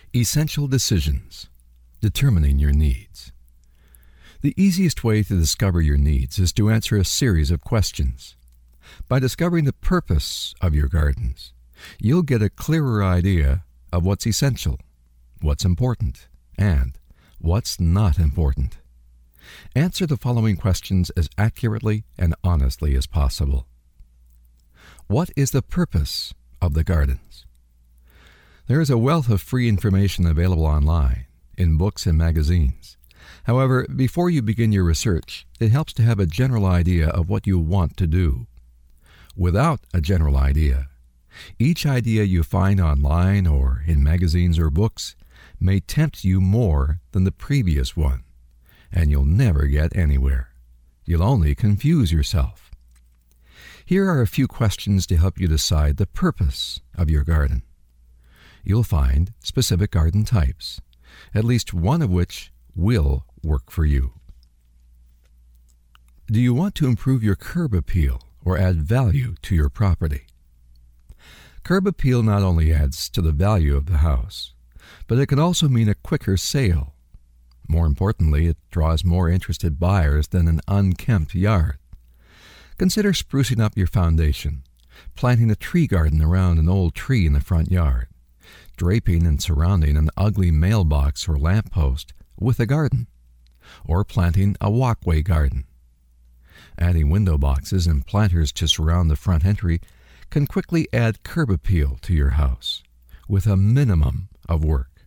Essential decisions. Determining your needs. The easiest way to discover your needs is to answer a series of questions. By discovering the purpose of your gardens, you'll get a clearer idea of what's essential, what's important, and what's not important. Answer the following questions as accurately and honestly as possible. What is the purpose of the gardens? There is a wealth of free information available online, in books and magazines. However, before you begin your research, it helps to have a general idea of what you want to do. Without a general idea, each idea you find online or in magazines or books may tempt you more than the previous one, and you'll never get anywhere. You'll only confuse yourself. Here are a few questions to help you decide the purpose of your garden. You'll find specific garden types, at least one of which will work for you. Do you want to improve your curb appeal or add value to your property? Curb appeal not only adds to the value of the house, but it can also mean a quicker sale. More importantly, it draws more interested buyers than an unkempt yard. Consider sprucing up your foundation, planting a tree garden around an old tree in the front yard, draping and surrounding an ugly mailbox or lamppost with a garden, or planting a walkway garden. Adding window boxes and planters to surround the front entry can quickly add curb appeal to your house, with a minimum of work.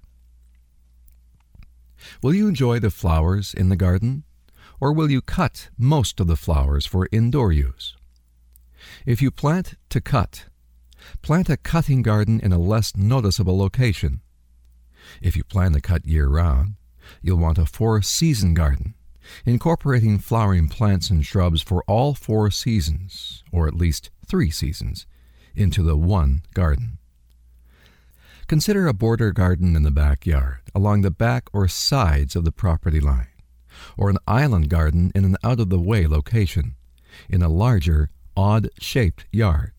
Will you enjoy the flowers in the garden, or will you cut most of the flowers for indoor use? If you plant to cut, plant a cutting garden in a less noticeable location. If you plan to cut year-round, you'll want a 4-season garden, incorporating flowering plants and shrubs for all 4 seasons, or at least 3 seasons, into the one garden. Consider a border garden in the backyard, along the back or sides of the property line, or an island garden in an out-of-the-way location, in a larger, odd-shaped yard.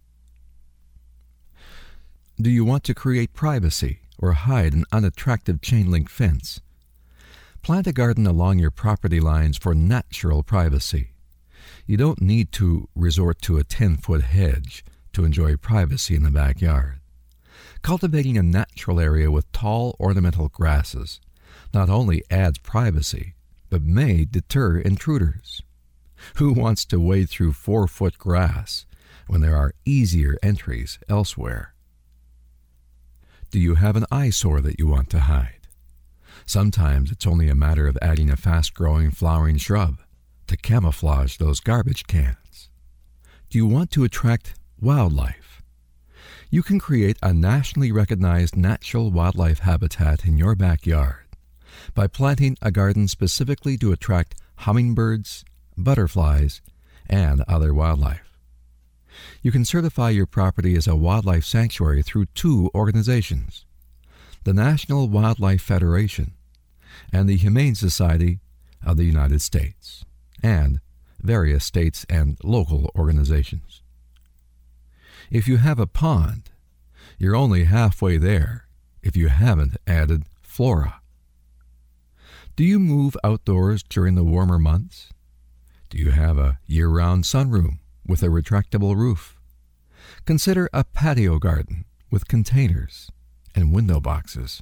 Do you want to create privacy or hide an unattractive chain-link fence? Plant a garden along your property lines for natural privacy. You don't need to resort to a 10-foot hedge to enjoy privacy in the backyard. Cultivating a natural area with tall ornamental grasses not only adds privacy, but may deter intruders. Who wants to wade through 4-foot grass when there are easier entries elsewhere? Do you have an eyesore that you want to hide? Sometimes it's only a matter of adding a fast-growing flowering shrub to camouflage those garbage cans. Do you want to attract wildlife? You can create a nationally recognized natural wildlife habitat in your backyard by planting a garden specifically to attract hummingbirds, butterflies, and other wildlife. You can certify your property as a wildlife sanctuary through 2 organizations, the National Wildlife Federation and the Humane Society of the United States, and various states and local organizations. If you have a pond, you're only halfway there if you haven't added flora. Do you move outdoors during the warmer months? Do you have a year-round sunroom with a retractable roof? Consider a patio garden with containers and window boxes.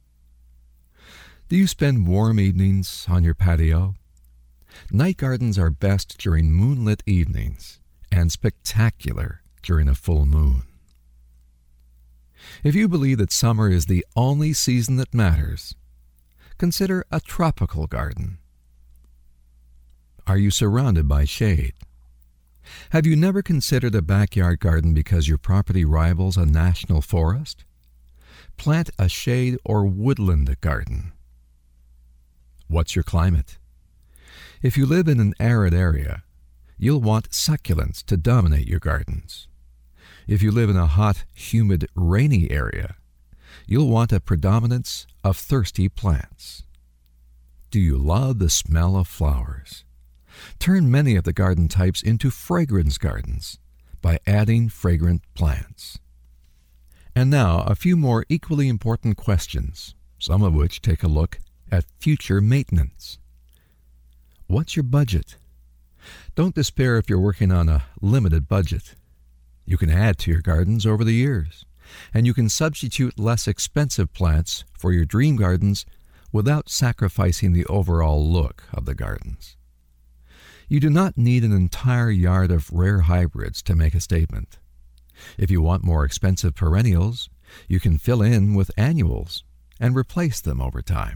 Do you spend warm evenings on your patio? Night gardens are best during moonlit evenings and spectacular during a full moon. If you believe that summer is the only season that matters, consider a tropical garden. Are you surrounded by shade? Have you never considered a backyard garden because your property rivals a national forest? Plant a shade or woodland garden. What's your climate? If you live in an arid area, you'll want succulents to dominate your gardens. If you live in a hot, humid, rainy area, you'll want a predominance of thirsty plants. Do you love the smell of flowers? Turn many of the garden types into fragrance gardens by adding fragrant plants. And now, a few more equally important questions, some of which take a look at future maintenance. What's your budget? Don't despair if you're working on a limited budget. You can add to your gardens over the years, and you can substitute less expensive plants for your dream gardens without sacrificing the overall look of the gardens. You do not need an entire yard of rare hybrids to make a statement. If you want more expensive perennials, you can fill in with annuals and replace them over time.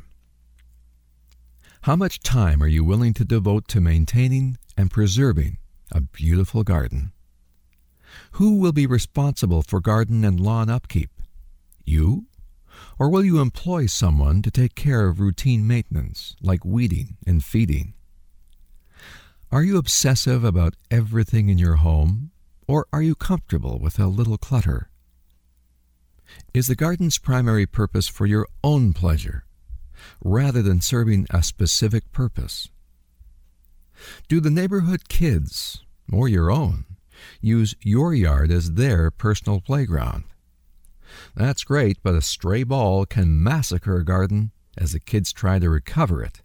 How much time are you willing to devote to maintaining and preserving a beautiful garden? Who will be responsible for garden and lawn upkeep? You? Or will you employ someone to take care of routine maintenance like weeding and feeding? Are you obsessive about everything in your home, or are you comfortable with a little clutter? Is the garden's primary purpose for your own pleasure, rather than serving a specific purpose? Do the neighborhood kids, or your own, use your yard as their personal playground? That's great, but a stray ball can massacre a garden as the kids try to recover it.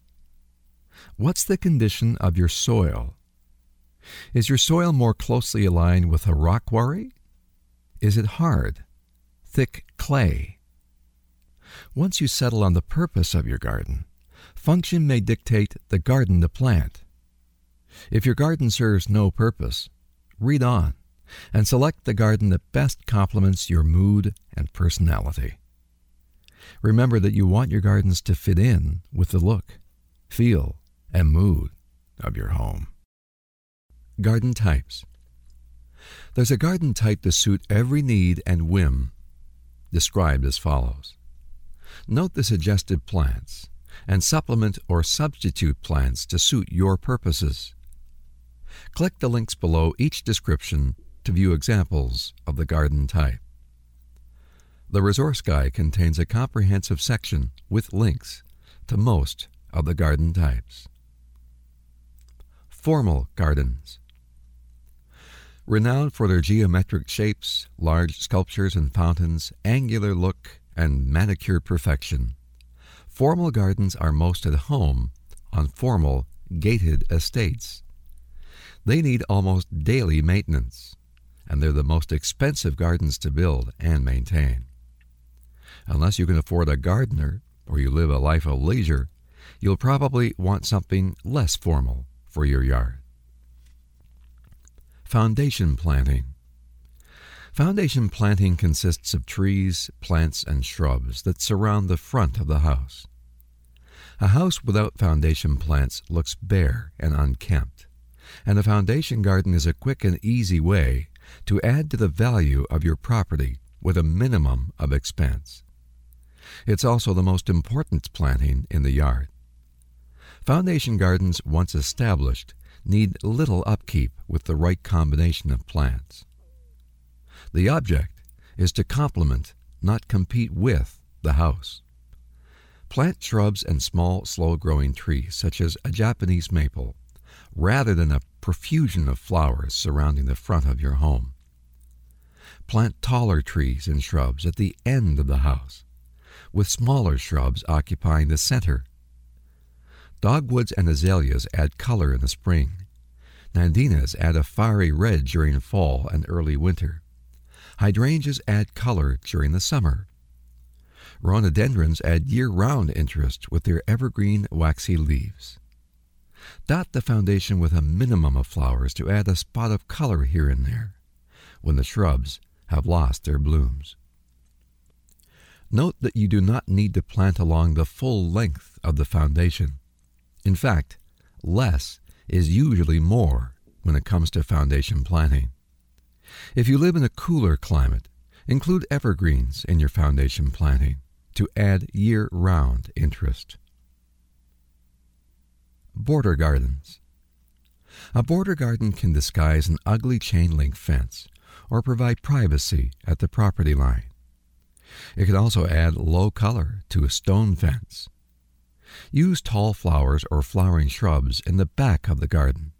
What's the condition of your soil? Is your soil more closely aligned with a rock quarry? Is it hard, thick clay? Once you settle on the purpose of your garden, function may dictate the garden to plant. If your garden serves no purpose, read on and select the garden that best complements your mood and personality. Remember that you want your gardens to fit in with the look, feel, and mood of your home. Garden types. There's a garden type to suit every need and whim, described as follows. Note the suggested plants and supplement or substitute plants to suit your purposes. Click the links below each description to view examples of the garden type. The resource guide contains a comprehensive section with links to most of the garden types. Formal gardens. Renowned for their geometric shapes, large sculptures and fountains, angular look, and manicured perfection, formal gardens are most at home on formal, gated estates. They need almost daily maintenance, and they're the most expensive gardens to build and maintain. Unless you can afford a gardener or you live a life of leisure, you'll probably want something less formal for your yard. Foundation planting. Foundation planting consists of trees, plants, and shrubs that surround the front of the house. A house without foundation plants looks bare and unkempt, and a foundation garden is a quick and easy way to add to the value of your property with a minimum of expense. It's also the most important planting in the yard. Foundation gardens, once established, need little upkeep with the right combination of plants. The object is to complement, not compete with, the house. Plant shrubs and small, slow-growing trees, such as a Japanese maple, rather than a profusion of flowers surrounding the front of your home. Plant taller trees and shrubs at the end of the house, with smaller shrubs occupying the center. Dogwoods and azaleas add color in the spring. Nandinas add a fiery red during fall and early winter. Hydrangeas add color during the summer. Rhododendrons add year-round interest with their evergreen waxy leaves. Dot the foundation with a minimum of flowers to add a spot of color here and there when the shrubs have lost their blooms. Note that you do not need to plant along the full length of the foundation. In fact, less is usually more when it comes to foundation planting. If you live in a cooler climate, include evergreens in your foundation planting to add year-round interest. Border gardens. A border garden can disguise an ugly chain-link fence or provide privacy at the property line. It can also add low color to a stone fence. Use tall flowers or flowering shrubs in the back of the garden.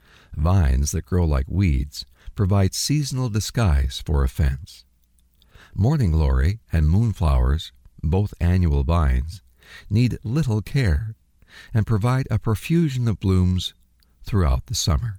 Vines that grow like weeds provide seasonal disguise for a fence. Morning glory and moonflowers, both annual vines, need little care and provide a profusion of blooms throughout the summer.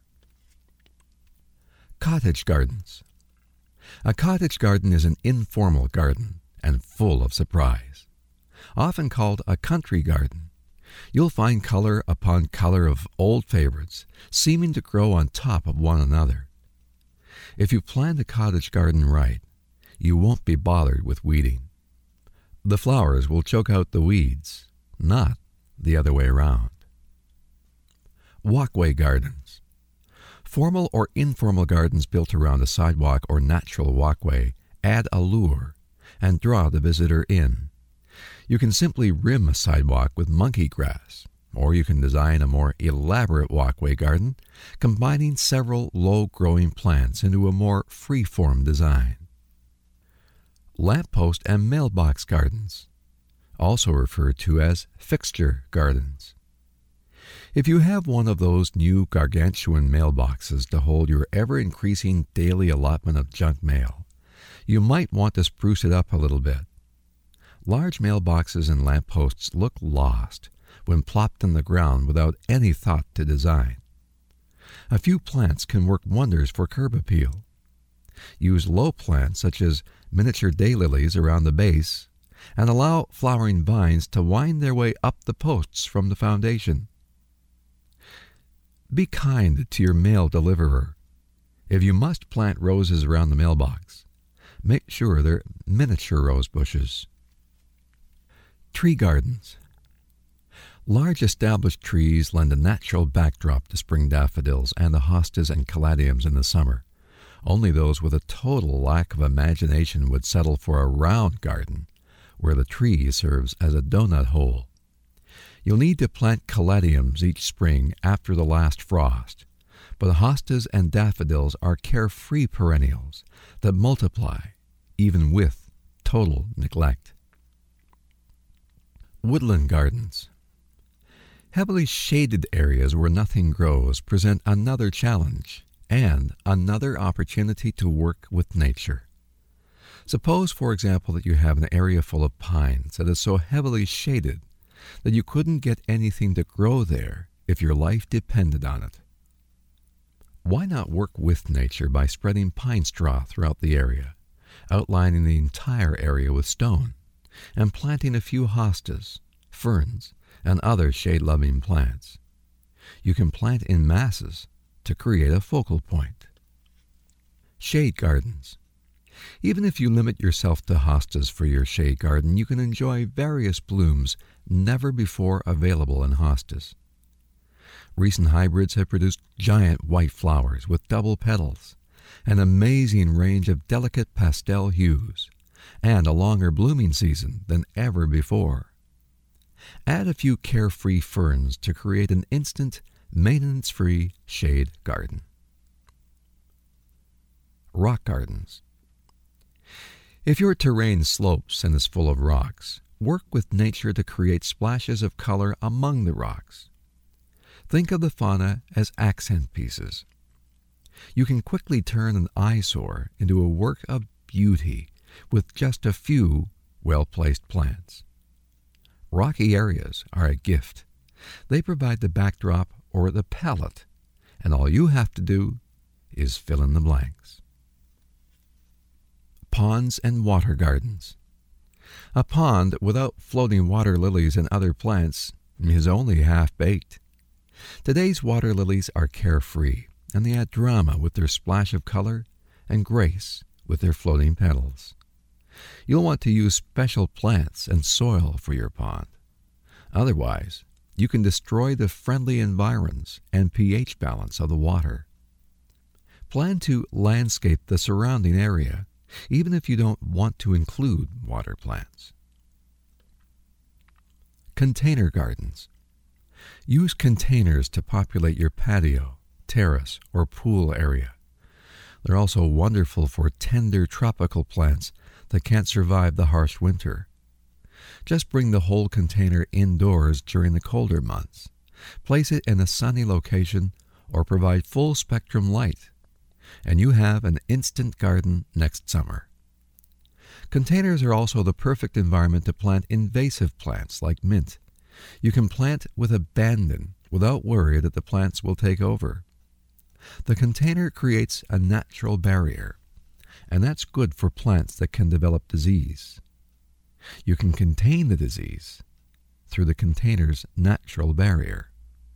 Cottage gardens. A cottage garden is an informal garden and full of surprise. Often called a country garden, you'll find color upon color of old favorites seeming to grow on top of one another. If you plan the cottage garden right, you won't be bothered with weeding. The flowers will choke out the weeds, not the other way around. Walkway gardens. Formal or informal gardens built around a sidewalk or natural walkway add allure and draw the visitor in. You can simply rim a sidewalk with monkey grass, or you can design a more elaborate walkway garden, combining several low-growing plants into a more free-form design. Lamppost and mailbox gardens, also referred to as fixture gardens. If you have one of those new gargantuan mailboxes to hold your ever-increasing daily allotment of junk mail, you might want to spruce it up a little bit. Large mailboxes and lampposts look lost when plopped on the ground without any thought to design. A few plants can work wonders for curb appeal. Use low plants such as miniature daylilies around the base and allow flowering vines to wind their way up the posts from the foundation. Be kind to your mail deliverer. If you must plant roses around the mailbox, make sure they're miniature rose bushes. Tree gardens. Large established trees lend a natural backdrop to spring daffodils and the hostas and caladiums in the summer. Only those with a total lack of imagination would settle for a round garden, where the tree serves as a donut hole. You'll need to plant caladiums each spring after the last frost, but hostas and daffodils are carefree perennials that multiply even with total neglect. Woodland gardens. Heavily shaded areas where nothing grows present another challenge and another opportunity to work with nature. Suppose, for example, that you have an area full of pines that is so heavily shaded that you couldn't get anything to grow there if your life depended on it. Why not work with nature by spreading pine straw throughout the area, outlining the entire area with stone, and planting a few hostas, ferns, and other shade-loving plants? You can plant in masses to create a focal point. Shade gardens. Even if you limit yourself to hostas for your shade garden, you can enjoy various blooms never before available in hostas. Recent hybrids have produced giant white flowers with double petals, an amazing range of delicate pastel hues, and a longer blooming season than ever before. Add a few carefree ferns to create an instant, maintenance-free shade garden. Rock gardens. If your terrain slopes and is full of rocks, work with nature to create splashes of color among the rocks. Think of the fauna as accent pieces. You can quickly turn an eyesore into a work of beauty with just a few well-placed plants. Rocky areas are a gift. They provide the backdrop or the palette, and all you have to do is fill in the blanks. Ponds and water gardens. A pond without floating water lilies and other plants is only half-baked. Today's water lilies are carefree, and they add drama with their splash of color and grace with their floating petals. You'll want to use special plants and soil for your pond. Otherwise, you can destroy the friendly environs and pH balance of the water. Plan to landscape the surrounding area, even if you don't want to include water plants. Container gardens. Use containers to populate your patio, terrace, or pool area. They're also wonderful for tender tropical plants that can't survive the harsh winter. Just bring the whole container indoors during the colder months. Place it in a sunny location or provide full spectrum light, and you have an instant garden next summer. Containers are also the perfect environment to plant invasive plants like mint. You can plant with abandon without worry that the plants will take over. The container creates a natural barrier, and that's good for plants that can develop disease. You can contain the disease through the container's natural barrier.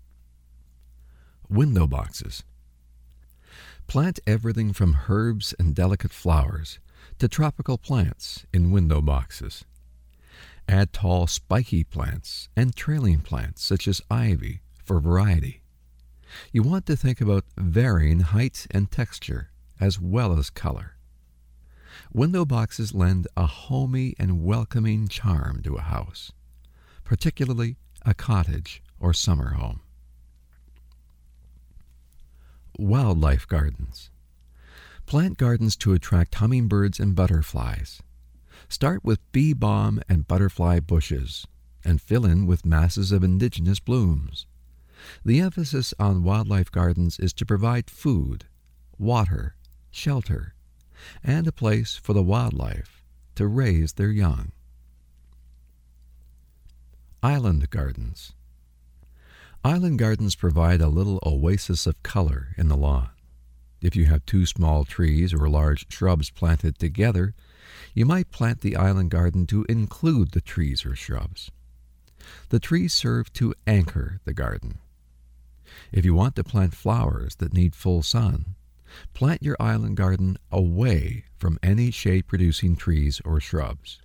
Window boxes. Plant everything from herbs and delicate flowers to tropical plants in window boxes. Add tall, spiky plants and trailing plants such as ivy for variety. You want to think about varying height and texture as well as color. Window boxes lend a homey and welcoming charm to a house, particularly a cottage or summer home. Wildlife gardens. Plant gardens to attract hummingbirds and butterflies. Start with bee balm and butterfly bushes, and fill in with masses of indigenous blooms. The emphasis on wildlife gardens is to provide food, water, shelter, and a place for the wildlife to raise their young. Island gardens. Island gardens provide a little oasis of color in the lawn. If you have 2 small trees or large shrubs planted together, you might plant the island garden to include the trees or shrubs. The trees serve to anchor the garden. If you want to plant flowers that need full sun, plant your island garden away from any shade-producing trees or shrubs.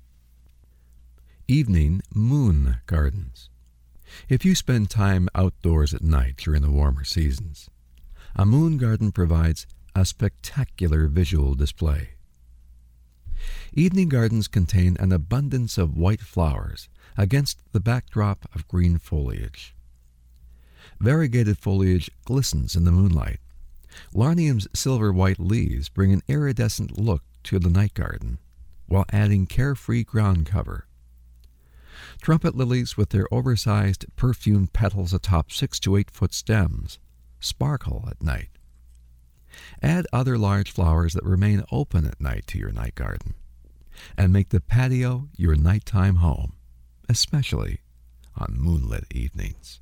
Evening moon gardens. If you spend time outdoors at night during the warmer seasons, a moon garden provides a spectacular visual display. Evening gardens contain an abundance of white flowers against the backdrop of green foliage. Variegated foliage glistens in the moonlight. Larnium's silver-white leaves bring an iridescent look to the night garden, while adding carefree ground cover. Trumpet lilies with their oversized, perfumed petals atop 6 to 8 foot stems sparkle at night. Add other large flowers that remain open at night to your night garden, and make the patio your nighttime home, especially on moonlit evenings.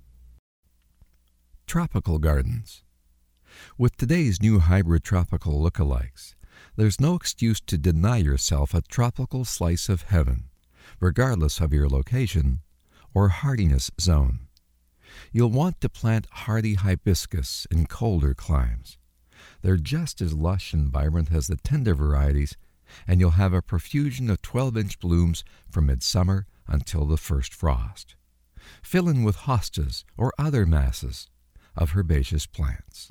Tropical gardens. With today's new hybrid tropical lookalikes, there's no excuse to deny yourself a tropical slice of heaven, regardless of your location or hardiness zone. You'll want to plant hardy hibiscus in colder climes. They're just as lush and vibrant as the tender varieties, and you'll have a profusion of 12-inch blooms from midsummer until the first frost. Fill in with hostas or other masses of herbaceous plants.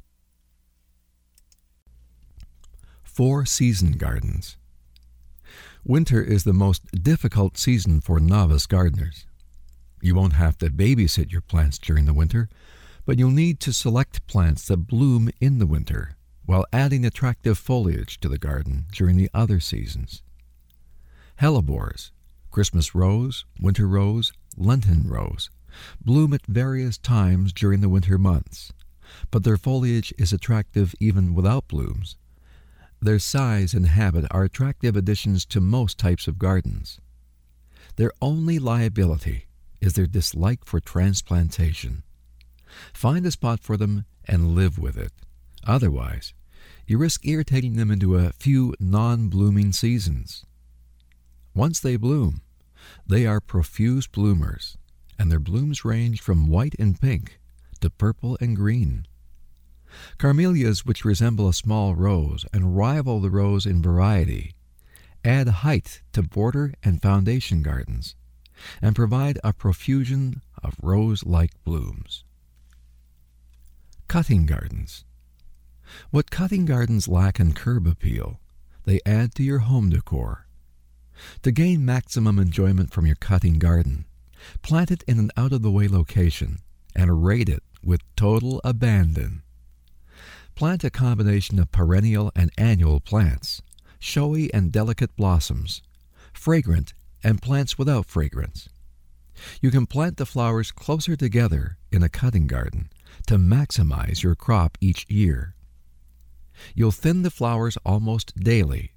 4-season gardens. Winter is the most difficult season for novice gardeners. You won't have to babysit your plants during the winter, but you'll need to select plants that bloom in the winter while adding attractive foliage to the garden during the other seasons. Hellebores, Christmas rose, winter rose, Lenten rose bloom at various times during the winter months, but their foliage is attractive even without blooms. Their size and habit are attractive additions to most types of gardens. Their only liability is their dislike for transplantation. Find a spot for them and live with it. Otherwise, you risk irritating them into a few non-blooming seasons. Once they bloom, they are profuse bloomers, and their blooms range from white and pink to purple and green. Carmelias, which resemble a small rose and rival the rose in variety, add height to border and foundation gardens and provide a profusion of rose-like blooms. Cutting gardens. What cutting gardens lack in curb appeal, they add to your home decor. To gain maximum enjoyment from your cutting garden, plant it in an out-of-the-way location and rate it with total abandon. Plant a combination of perennial and annual plants, showy and delicate blossoms, fragrant and plants without fragrance. You can plant the flowers closer together in a cutting garden to maximize your crop each year. You'll thin the flowers almost daily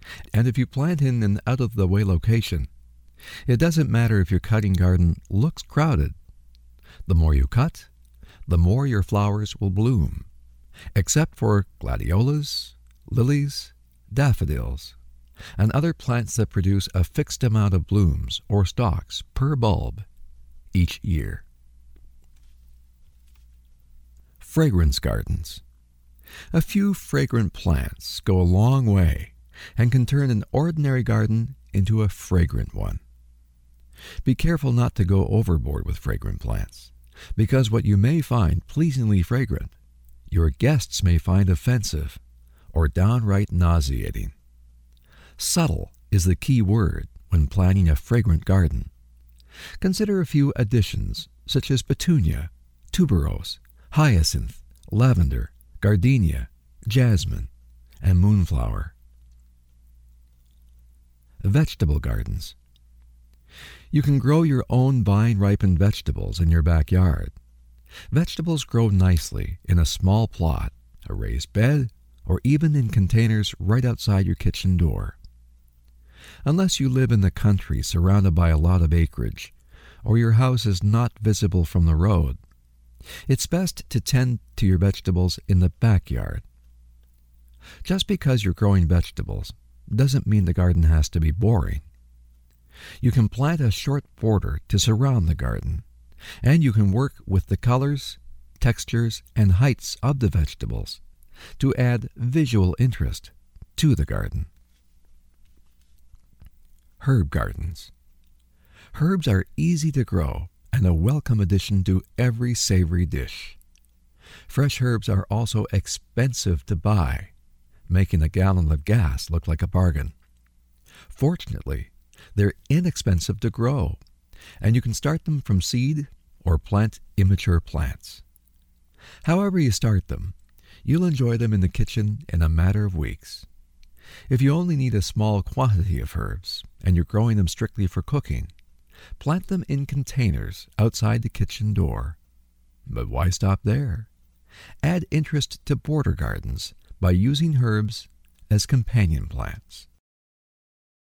And if you plant in an out-of-the-way location, it doesn't matter if your cutting garden looks crowded. The more you cut, the more your flowers will bloom, except for gladiolas, lilies, daffodils, and other plants that produce a fixed amount of blooms or stalks per bulb each year. Fragrance gardens. A few fragrant plants go a long way and can turn an ordinary garden into a fragrant one. Be careful not to go overboard with fragrant plants, because what you may find pleasingly fragrant, your guests may find offensive or downright nauseating. Subtle is the key word when planning a fragrant garden. Consider a few additions such as petunia, tuberose, hyacinth, lavender, gardenia, jasmine, and moonflower. Vegetable gardens. You can grow your own vine-ripened vegetables in your backyard. Vegetables grow nicely in a small plot, a raised bed, or even in containers right outside your kitchen door. Unless you live in the country surrounded by a lot of acreage, or your house is not visible from the road, it's best to tend to your vegetables in the backyard. Just because you're growing vegetables doesn't mean the garden has to be boring. You can plant a short border to surround the garden, and you can work with the colors, textures, and heights of the vegetables to add visual interest to the garden. Herb gardens. Herbs are easy to grow and a welcome addition to every savory dish. Fresh herbs are also expensive to buy, making a gallon of gas look like a bargain. Fortunately, they're inexpensive to grow, and you can start them from seed or plant immature plants. However you start them, you'll enjoy them in the kitchen in a matter of weeks. If you only need a small quantity of herbs and you're growing them strictly for cooking, plant them in containers outside the kitchen door. But why stop there? Add interest to border gardens by using herbs as companion plants.